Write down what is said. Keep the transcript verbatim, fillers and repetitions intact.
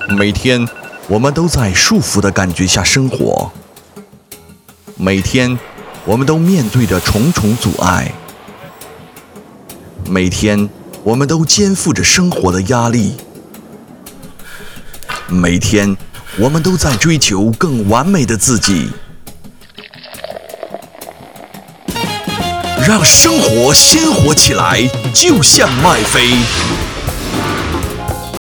每天，我们都在束缚的感觉下生活；每天，我们都面对着重重阻碍；每天，我们都肩负着生活的压力；每天，我们都在追求更完美的自己。让生活鲜活起来，就像麦飞。